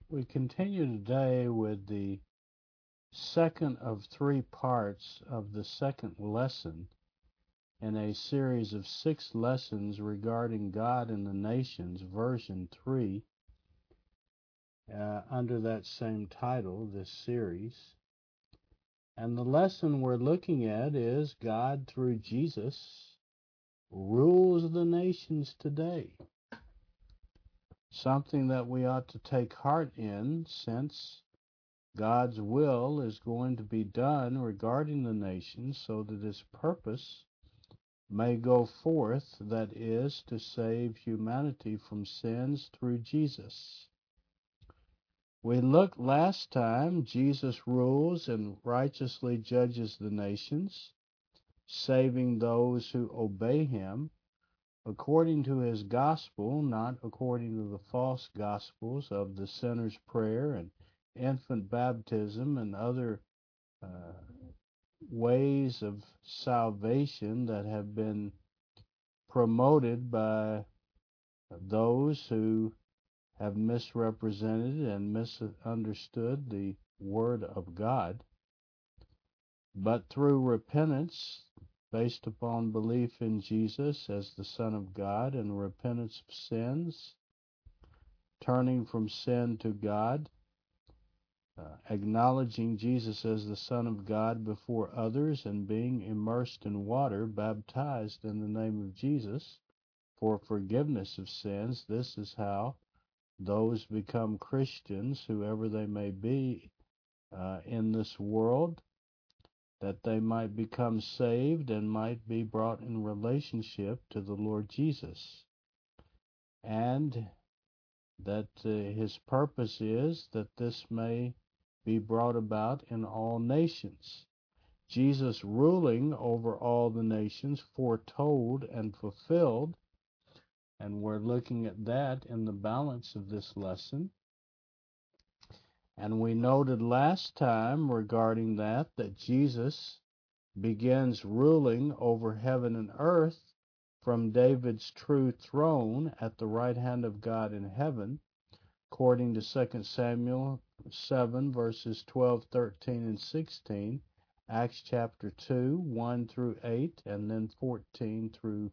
We continue today with the second of three parts of the second lesson in a series of 6 lessons regarding God and the nations, version 3, under that same title, this series. And the lesson we're looking at is God, through Jesus, rules the nations today. Something that we ought to take heart in, since God's will is going to be done regarding the nations so that his purpose may go forth, that is, to save humanity from sins through Jesus. We looked last time, Jesus rules and righteously judges the nations, saving those who obey him according to his gospel, not according to the false gospels of the sinner's prayer and infant baptism and other ways of salvation that have been promoted by those who have misrepresented and misunderstood the Word of God. But through repentance, based upon belief in Jesus as the Son of God and repentance of sins, turning from sin to God, acknowledging Jesus as the Son of God before others, and being immersed in water, baptized in the name of Jesus for forgiveness of sins. This is how those become Christians, whoever they may be in this world, that they might become saved and might be brought in relationship to the Lord Jesus. And that his purpose is that this may be brought about in all nations. Jesus ruling over all the nations, foretold and fulfilled, and we're looking at that in the balance of this lesson. And we noted last time regarding that Jesus begins ruling over heaven and earth from David's true throne at the right hand of God in heaven, according to 2 Samuel 7, verses 12, 13, and 16, Acts chapter 2, 1 through 8, and then 14 through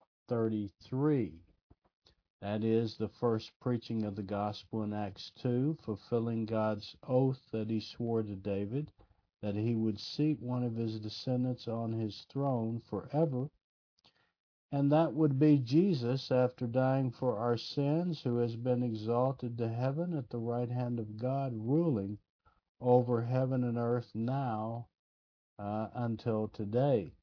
33. That is the first preaching of the gospel in Acts 2, fulfilling God's oath that he swore to David, that he would seat one of his descendants on his throne forever, and that would be Jesus, after dying for our sins, who has been exalted to heaven at the right hand of God, ruling over heaven and earth now until today.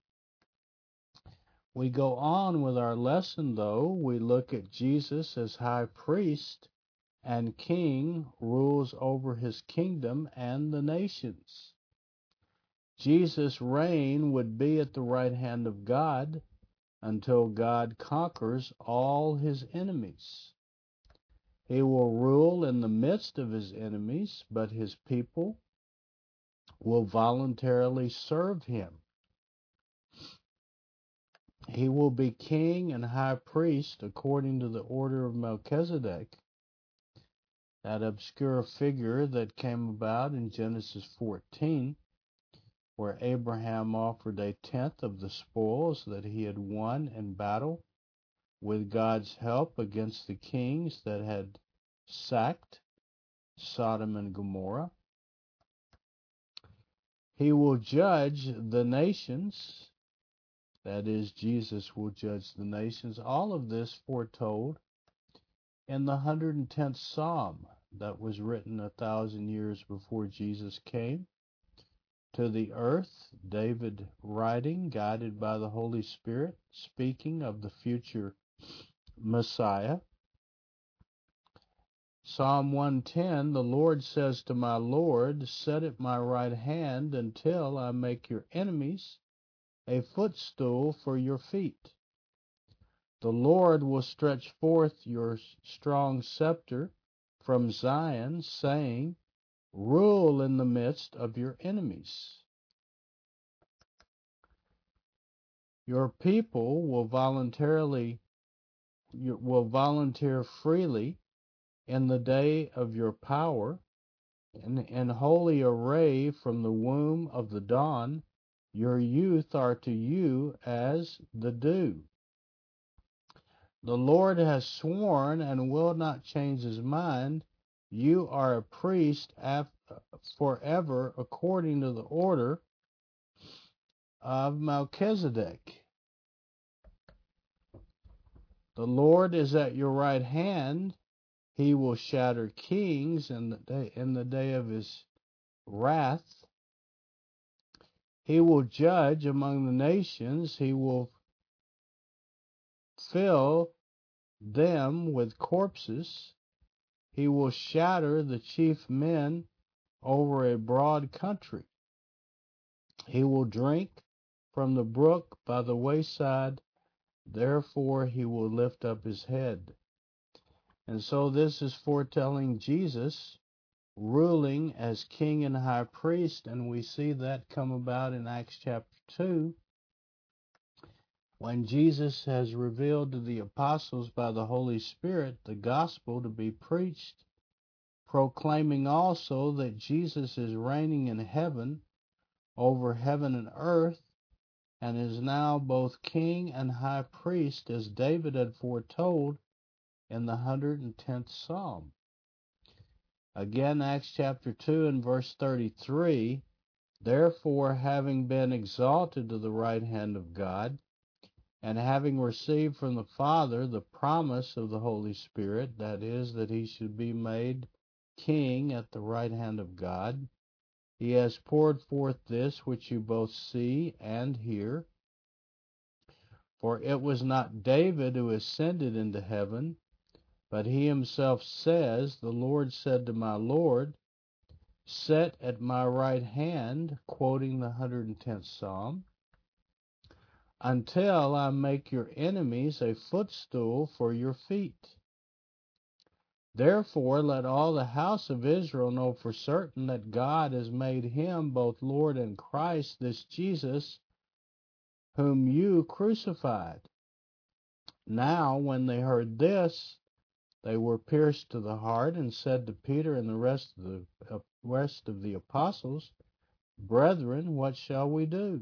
We go on with our lesson, though. We look at Jesus as high priest and king, rules over his kingdom and the nations. Jesus' reign would be at the right hand of God until God conquers all his enemies. He will rule in the midst of his enemies, but his people will voluntarily serve him. He will be king and high priest according to the order of Melchizedek, that obscure figure that came about in Genesis 14, where Abraham offered a tenth of the spoils that he had won in battle with God's help against the kings that had sacked Sodom and Gomorrah. He will judge the nations. That is, Jesus will judge the nations. All of this foretold in the 110th Psalm that was written 1,000 years before Jesus came to the earth. David writing, guided by the Holy Spirit, speaking of the future Messiah. Psalm 110, the Lord says to my Lord, sit at my right hand until I make your enemies a footstool for your feet. The Lord will stretch forth your strong scepter from Zion, saying, rule in the midst of your enemies. Your people will volunteer freely in the day of your power, in holy array from the womb of the dawn. Your youth are to you as the dew. The Lord has sworn and will not change his mind. You are a priest forever according to the order of Melchizedek. The Lord is at your right hand. He will shatter kings in the day of his wrath. He will judge among the nations. He will fill them with corpses. He will shatter the chief men over a broad country. He will drink from the brook by the wayside. Therefore he will lift up his head. And so this is foretelling Jesus ruling as king and high priest, and we see that come about in Acts chapter 2, when Jesus has revealed to the apostles by the Holy Spirit the gospel to be preached, proclaiming also that Jesus is reigning in heaven over heaven and earth, and is now both king and high priest, as David had foretold in the 110th Psalm. Again, Acts chapter 2 and verse 33, therefore, having been exalted to the right hand of God, and having received from the Father the promise of the Holy Spirit, that is, that he should be made king at the right hand of God, he has poured forth this which you both see and hear. For it was not David who ascended into heaven, but he himself says, the Lord said to my Lord, sit at my right hand, quoting the 110th Psalm, until I make your enemies a footstool for your feet. Therefore let all the house of Israel know for certain that God has made him both Lord and Christ, this Jesus, whom you crucified. Now when they heard this, they were pierced to the heart, and said to Peter and the rest of the apostles, Brethren, what shall we do?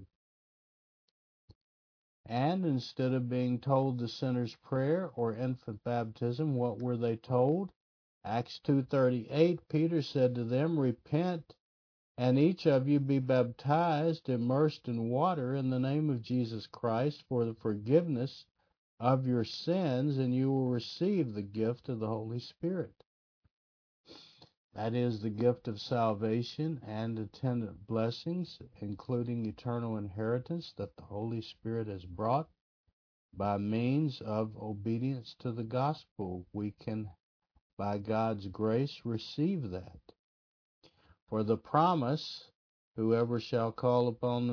And instead of being told the sinner's prayer or infant baptism, what were they told? Acts 2:38, Peter said to them, Repent, and each of you be baptized, immersed in water, in the name of Jesus Christ, for the forgiveness of your sins, and you will receive the gift of the Holy Spirit. That is the gift of salvation and attendant blessings, including eternal inheritance that the Holy Spirit has brought by means of obedience to the gospel. We can, by God's grace, receive that. For the promise, whoever shall call upon the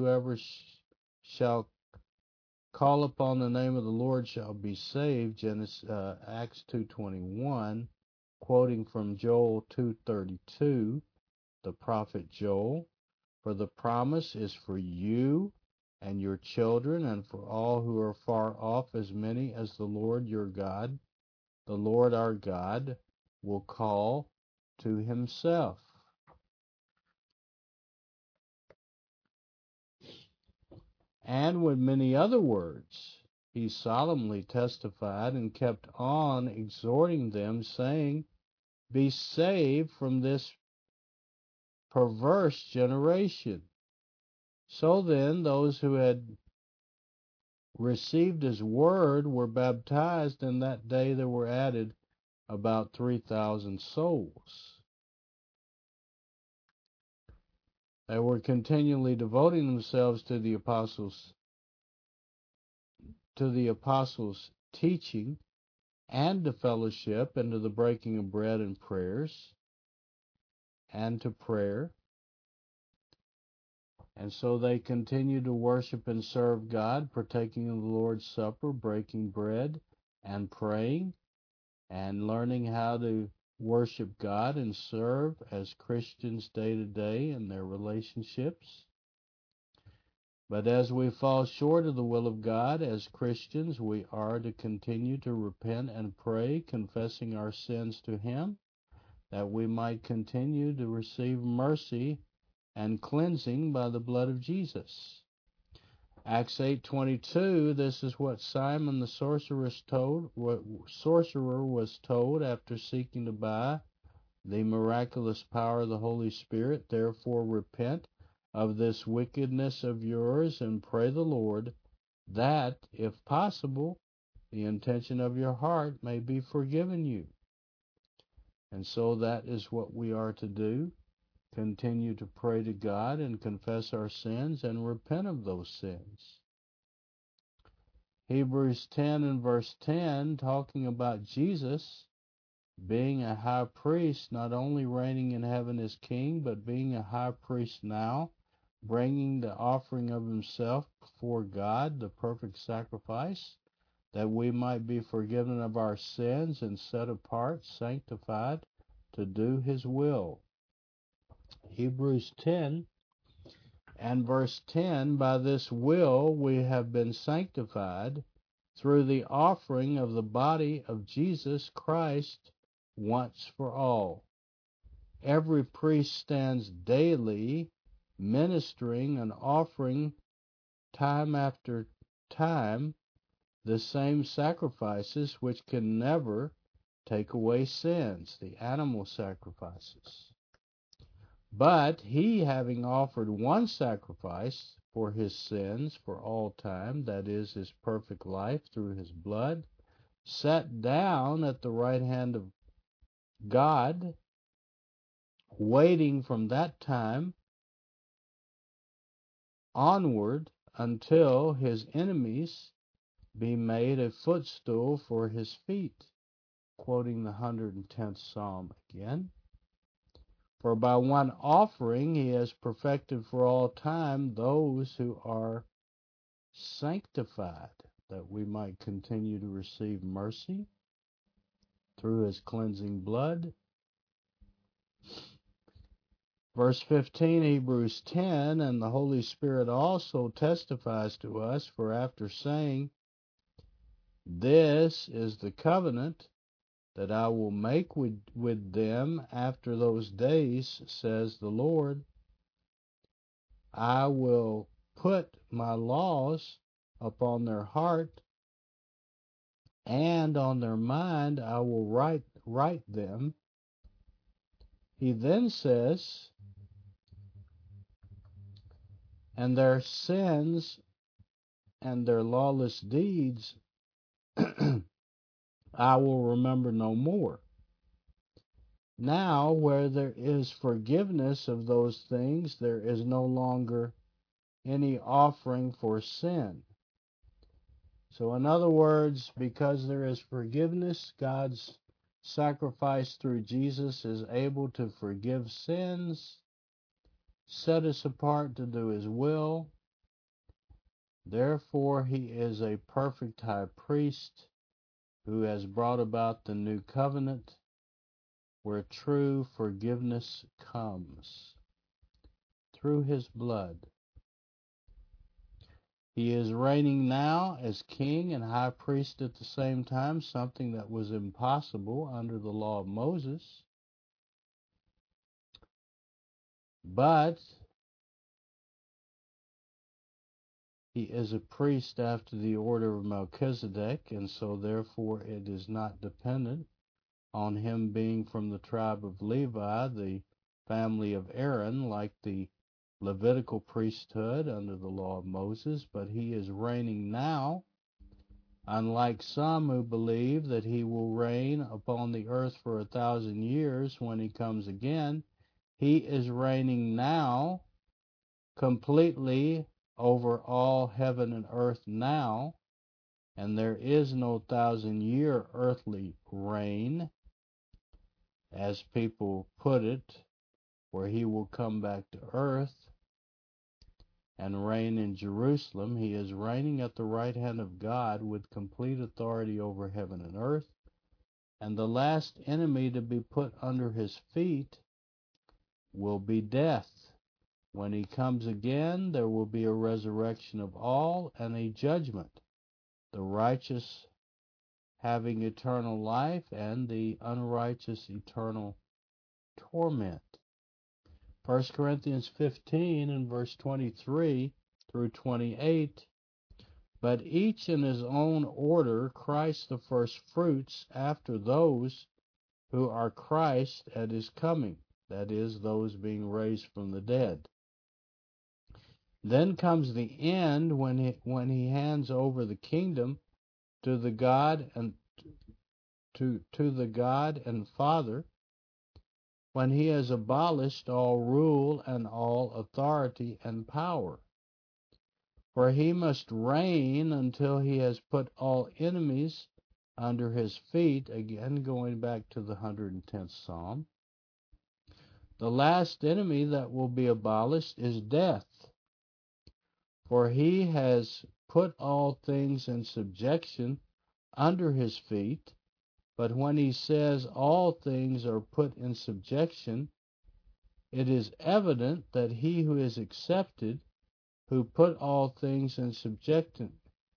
name of the Lord shall be saved. Acts 2:21, quoting from Joel 2:32, the prophet Joel. For the promise is for you and your children, and for all who are far off, as many as the Lord your God, the Lord our God, will call to himself. And with many other words, he solemnly testified and kept on exhorting them, saying, Be saved from this perverse generation. So then, those who had received his word were baptized, and that day there were added about 3,000 souls. They were continually devoting themselves to the apostles' teaching, and to fellowship, and to the breaking of bread and prayers, and to prayer. And so they continued to worship and serve God, partaking of the Lord's Supper, breaking bread, and praying, and learning how to worship God and serve as Christians day to day in their relationships. But as we fall short of the will of God as Christians, we are to continue to repent and pray, confessing our sins to Him, that we might continue to receive mercy and cleansing by the blood of Jesus. Acts 8:22, this is what Simon the sorcerer was told after seeking to buy the miraculous power of the Holy Spirit. Therefore repent of this wickedness of yours and pray the Lord that, if possible, the intention of your heart may be forgiven you. And so that is what we are to do. Continue to pray to God and confess our sins and repent of those sins. Hebrews 10 and verse 10, talking about Jesus being a high priest, not only reigning in heaven as king, but being a high priest now, bringing the offering of himself before God, the perfect sacrifice, that we might be forgiven of our sins and set apart, sanctified, to do his will. Hebrews 10 and verse 10, by this will we have been sanctified through the offering of the body of Jesus Christ once for all. Every priest stands daily ministering and offering time after time the same sacrifices which can never take away sins, the animal sacrifices. But he, having offered one sacrifice for his sins for all time, that is, his perfect life through his blood, sat down at the right hand of God, waiting from that time onward until his enemies be made a footstool for his feet. Quoting the 110th Psalm again. For by one offering he has perfected for all time those who are sanctified, that we might continue to receive mercy through his cleansing blood. Verse 15, Hebrews 10, and the Holy Spirit also testifies to us, for after saying, this is the covenant that I will make with them after those days, says the Lord, I will put my laws upon their heart, and on their mind I will write them. He then says, and their sins and their lawless deeds I will remember no more. Now, where there is forgiveness of those things, there is no longer any offering for sin. So in other words, because there is forgiveness, God's sacrifice through Jesus is able to forgive sins, set us apart to do his will. Therefore, he is a perfect high priest who has brought about the new covenant where true forgiveness comes through his blood. He is reigning now as king and high priest at the same time, something that was impossible under the law of Moses. But he is a priest after the order of Melchizedek, and so therefore it is not dependent on him being from the tribe of Levi, the family of Aaron, like the Levitical priesthood under the law of Moses, but he is reigning now, unlike some who believe that he will reign upon the earth for 1,000 years when he comes again. He is reigning now completely over all heaven and earth now, and there is no 1,000-year earthly reign, as people put it, where he will come back to earth and reign in Jerusalem. He is reigning at the right hand of God with complete authority over heaven and earth. And the last enemy to be put under his feet will be death, When he comes again, there will be a resurrection of all and a judgment, the righteous having eternal life and the unrighteous eternal torment. 1 Corinthians 15 and verse 23 through 28, but each in his own order, Christ the first fruits, after those who are Christ at his coming, that is, those being raised from the dead. Then comes the end when he hands over the kingdom to the God and to the God and Father, when he has abolished all rule and all authority and power. For he must reign until he has put all enemies under his feet, again going back to the 110th Psalm. The last enemy that will be abolished is death, for he has put all things in subjection under his feet. But when he says all things are put in subjection, it is evident that he who is accepted, who put all things in subjection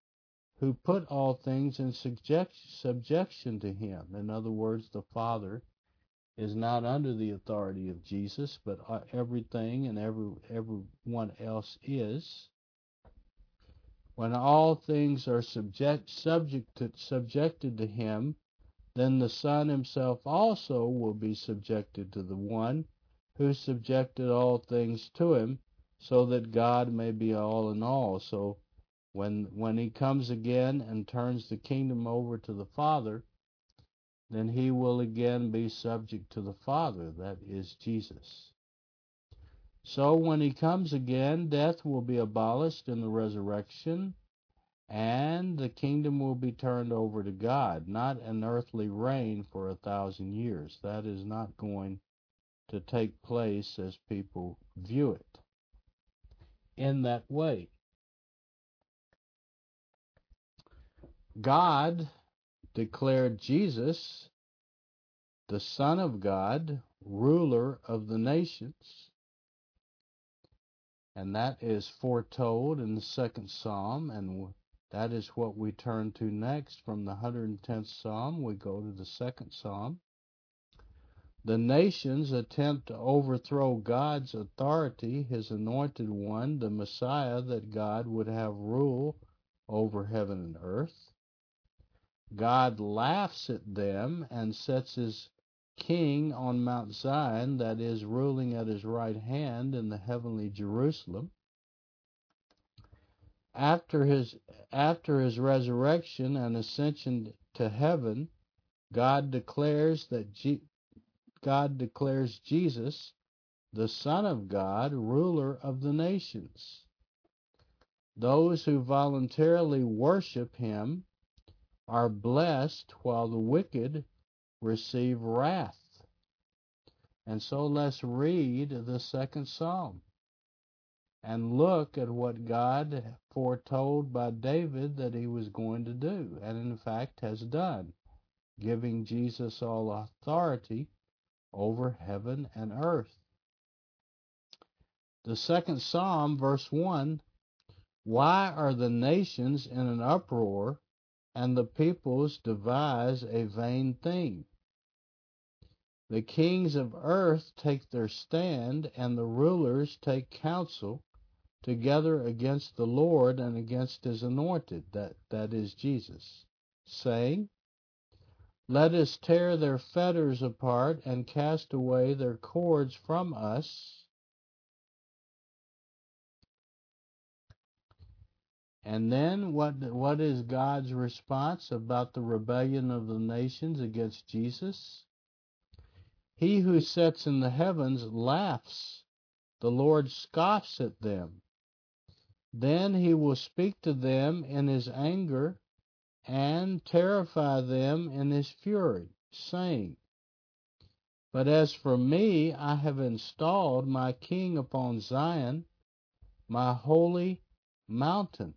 to him. In other words, the Father is not under the authority of Jesus, but everything and everyone else is. When all things are subjected to him, then the Son himself also will be subjected to the one who subjected all things to him, so that God may be all in all. So when he comes again and turns the kingdom over to the Father, then he will again be subject to the Father, that is Jesus. So when he comes again, death will be abolished in the resurrection, and the kingdom will be turned over to God, not an earthly reign for 1,000 years. That is not going to take place as people view it in that way. God declared Jesus, the Son of God, ruler of the nations, and that is foretold in the 2nd Psalm, and that is what we turn to next. From the 110th Psalm, we go to the 2nd Psalm. The nations attempt to overthrow God's authority, his anointed one, the Messiah that God would have rule over heaven and earth. God laughs at them and sets his king on Mount Zion, that is, ruling at his right hand in the heavenly Jerusalem. After his resurrection and ascension to heaven, God declares Jesus, the Son of God, ruler of the nations. Those who voluntarily worship him are blessed, while the wicked receive wrath. And so let's read the 2nd Psalm and look at what God foretold by David that he was going to do, and in fact has done, giving Jesus all authority over heaven and earth. The 2nd Psalm, verse 1, why are the nations in an uproar, and the peoples devise a vain thing? The kings of earth take their stand, and the rulers take counsel together against the Lord and against his anointed, that is Jesus, saying, let us tear their fetters apart and cast away their cords from us. And then what is God's response about the rebellion of the nations against Jesus? He who sits in the heavens laughs. The Lord scoffs at them. Then he will speak to them in his anger and terrify them in his fury, saying, but as for me, I have installed my king upon Zion, my holy mountain.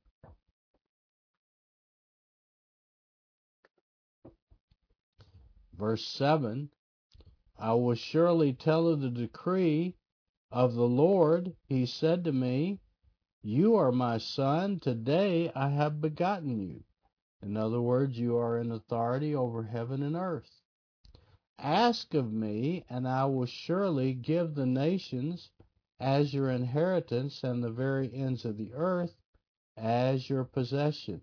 Verse 7, I will surely tell of the decree of the Lord, he said to me, "You are my son, today I have begotten you." In other words, you are in authority over heaven and earth. "Ask of me, and I will surely give the nations as your inheritance and the very ends of the earth as your possession.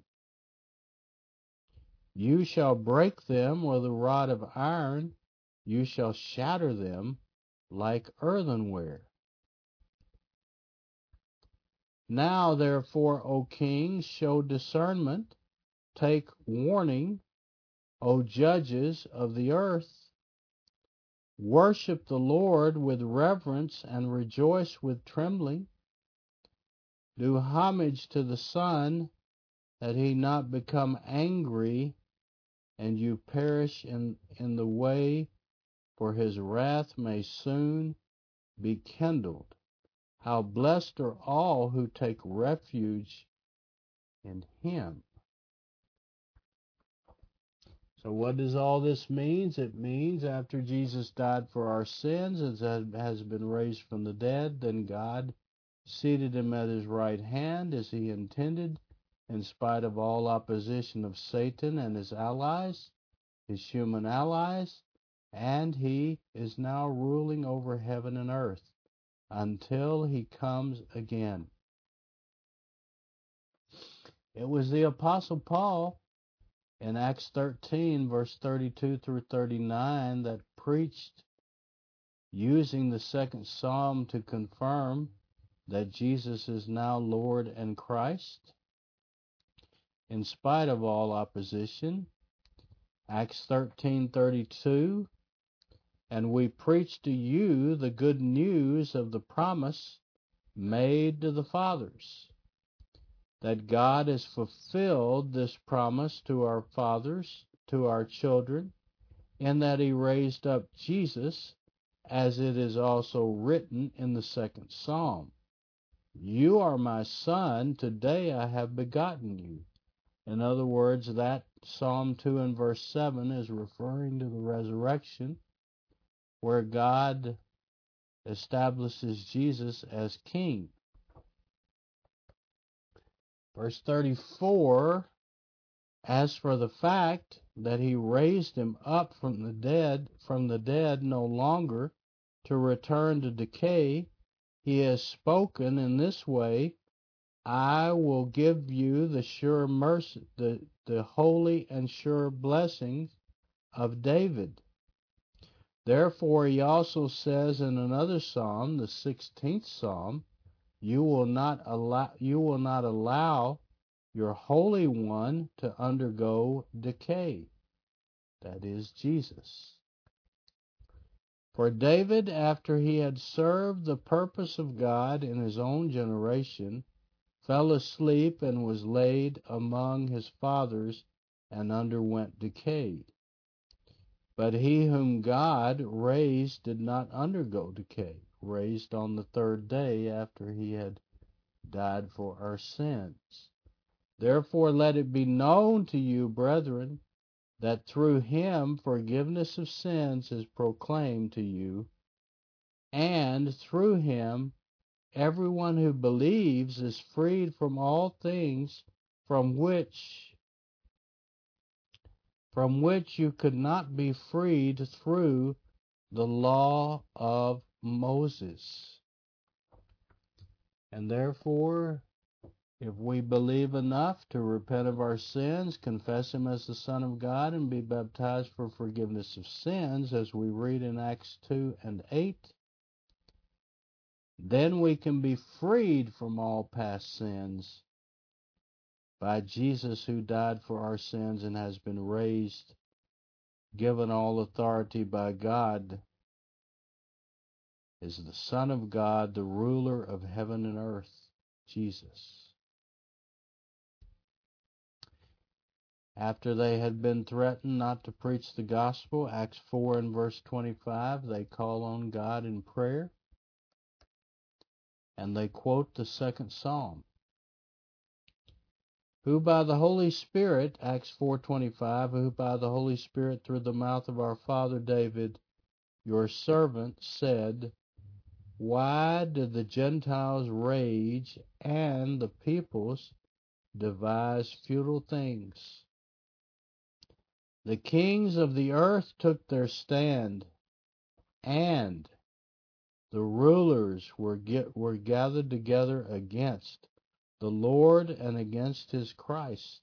You shall break them with a rod of iron, you shall shatter them like earthenware. Now therefore, O kings, show discernment, take warning, O judges of the earth. Worship the Lord with reverence and rejoice with trembling. Do homage to the Son, that he not become angry and you perish in the way, for his wrath may soon be kindled. How blessed are all who take refuge in him." So what does all this mean? It means after Jesus died for our sins and has been raised from the dead, then God seated him at his right hand as he intended, in spite of all opposition of Satan and his allies, his human allies, and he is now ruling over heaven and earth until he comes again. It was the Apostle Paul in Acts 13, verse 32 through 39, that preached using the second psalm to confirm that Jesus is now Lord and Christ, in spite of all opposition. Acts 13:32, "And we preach to you the good news of the promise made to the fathers, that God has fulfilled this promise to our fathers, to our children, in that he raised up Jesus, as it is also written in the second psalm, 'You are my son, today I have begotten you.'" In other words, that Psalm 2 and verse 7 is referring to the resurrection, where God establishes Jesus as king. Verse 34, "As for the fact that he raised him up from the dead no longer to return to decay, he has spoken in this way, 'I will give you the sure mercy, the holy and sure blessings of David.' Therefore he also says in another psalm, the 16th psalm, 'You will not allow your Holy One to undergo decay.'" That is Jesus. "For David, after he had served the purpose of God in his own generation, fell asleep and was laid among his fathers and underwent decay. But he whom God raised did not undergo decay, raised on the third day after he had died for our sins. Therefore let it be known to you, brethren, that through him forgiveness of sins is proclaimed to you, and through him everyone who believes is freed from all things from which you could not be freed through the law of Moses. And therefore, if we believe enough to repent of our sins, confess him as the Son of God, and be baptized for forgiveness of sins, as we read in Acts 2 and 8, then we can be freed from all past sins by Jesus, who died for our sins and has been raised, given all authority by God, is the Son of God, the ruler of heaven and earth, Jesus. After they had been threatened not to preach the gospel, Acts 4 and verse 25, they call on God in prayer, and they quote the second psalm, "Who by the Holy Spirit," Acts 4:25, "who by the Holy Spirit through the mouth of our father David, your servant, said, Why did the Gentiles rage and the peoples devise futile things? The kings of the earth took their stand, and the rulers were gathered together against the Lord and against his Christ.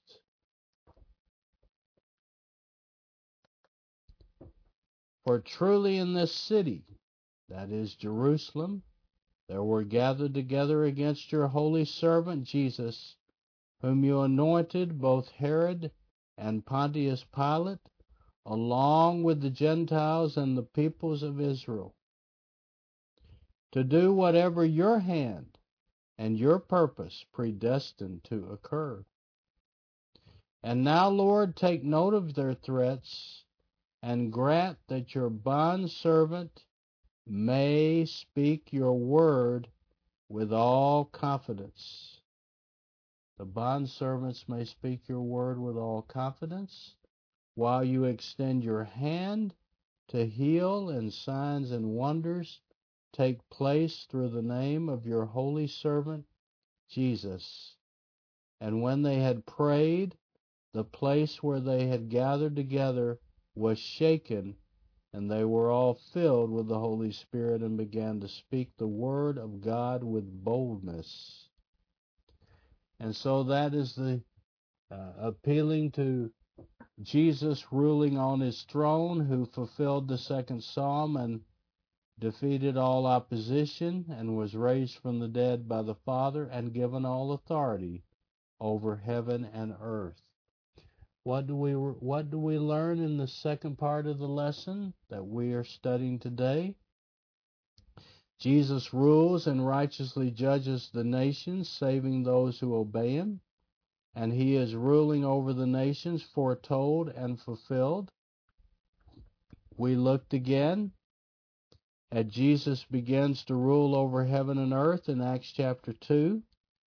For truly in this city, that is Jerusalem, there were gathered together against your holy servant Jesus, whom you anointed, both Herod and Pontius Pilate, along with the Gentiles and the peoples of Israel, to do whatever your hand and your purpose predestined to occur. And now, Lord, take note of their threats, and grant that your bondservant may speak your word with all confidence. The bondservants may speak your word with all confidence, while you extend your hand to heal, and signs and wonders take place through the name of your holy servant Jesus. And when they had prayed, the place where they had gathered together was shaken, and they were all filled with the Holy Spirit and began to speak the word of God with boldness. And so that is the appealing to Jesus ruling on his throne, who fulfilled the second psalm and defeated all opposition, and was raised from the dead by the Father and given all authority over heaven and earth. What do we learn in the second part of the lesson that we are studying today? Jesus rules and righteously judges the nations, saving those who obey him, and he is ruling over the nations foretold and fulfilled. We looked again at Jesus begins to rule over heaven and earth in Acts chapter 2,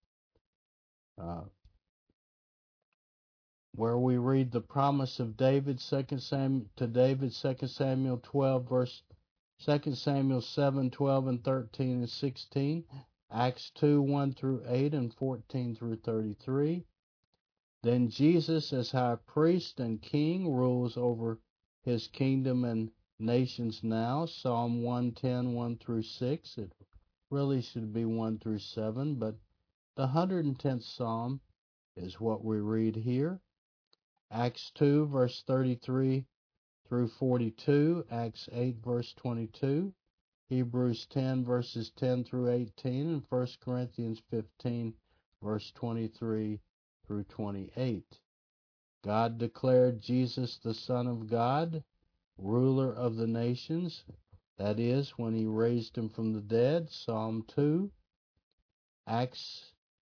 where we read the promise of David, 2 Samuel 12, verse 2 Samuel 7, 12, and 13 and 16, Acts 2, 1 through 8, and 14 through 33. Then Jesus, as high priest and king, rules over his kingdom and nations now. Psalm 110, 1 through 6. It really should be 1 through 7, but the 110th Psalm is what we read here. Acts 2, verse 33 through 42, Acts 8, verse 22, Hebrews 10, verses 10 through 18, and 1 Corinthians 15, verse 23 through 28. God declared Jesus the Son of God, ruler of the nations, that is, when he raised him from the dead, Psalm 2, Acts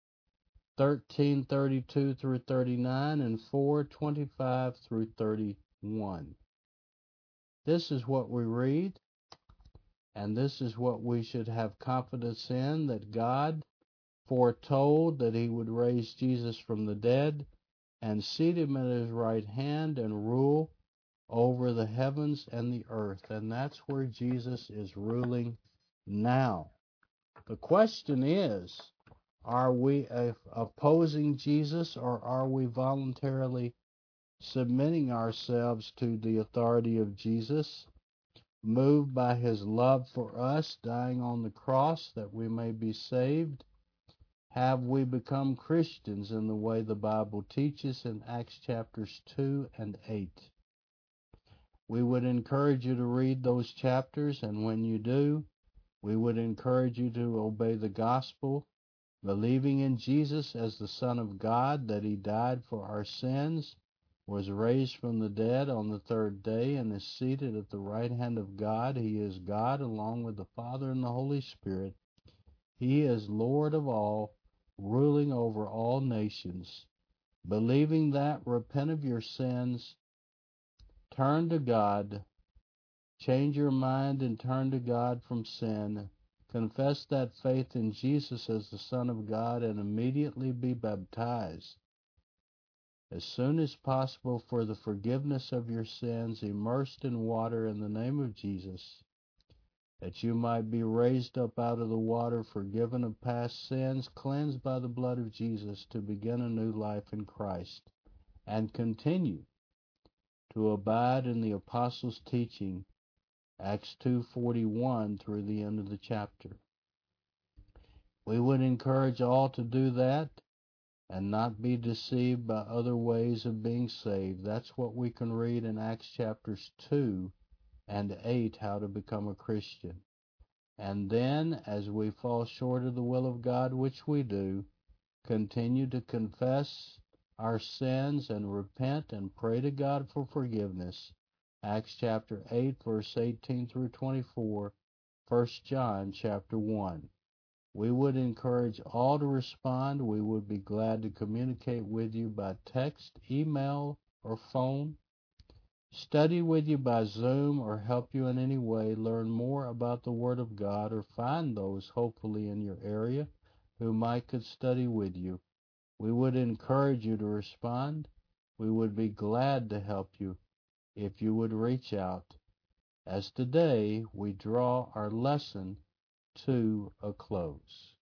13:32 through 39, and 4:25 through 31. This is what we read, and this is what we should have confidence in, that God foretold that he would raise Jesus from the dead and seat him at his right hand and rule over the heavens and the earth. And that's where Jesus is ruling now. The question is, are we opposing Jesus, or are we voluntarily submitting ourselves to the authority of Jesus, moved by his love for us, dying on the cross that we may be saved? Have we become Christians in the way the Bible teaches in Acts chapters 2 and 8? We would encourage you to read those chapters, and when you do, we would encourage you to obey the gospel, believing in Jesus as the Son of God, that he died for our sins, was raised from the dead on the third day, and is seated at the right hand of God. He is God along with the Father and the Holy Spirit. He is Lord of all, ruling over all nations. Believing that, repent of your sins, turn to God, change your mind and turn to God from sin, confess that faith in Jesus as the Son of God, and immediately be baptized as soon as possible for the forgiveness of your sins, immersed in water in the name of Jesus. that you might be raised up out of the water, forgiven of past sins, cleansed by the blood of Jesus, to begin a new life in Christ, and continue to abide in the apostles' teaching, Acts 2:41 through the end of the chapter. We would encourage all to do that and not be deceived by other ways of being saved. That's what we can read in Acts chapters 2 and 8, how to become a Christian. And then, as we fall short of the will of God, which we do, continue to confess our sins and repent and pray to God for forgiveness. Acts chapter 8, verse 18 through 24, 1 John chapter 1. We would encourage all to respond. We would be glad to communicate with you by text, email, or phone. Study with you by Zoom or help you in any way learn more about the Word of God, or find those hopefully in your area who might could study with you. We would encourage you to respond. We would be glad to help you if you would reach out. As today we draw our lesson to a close.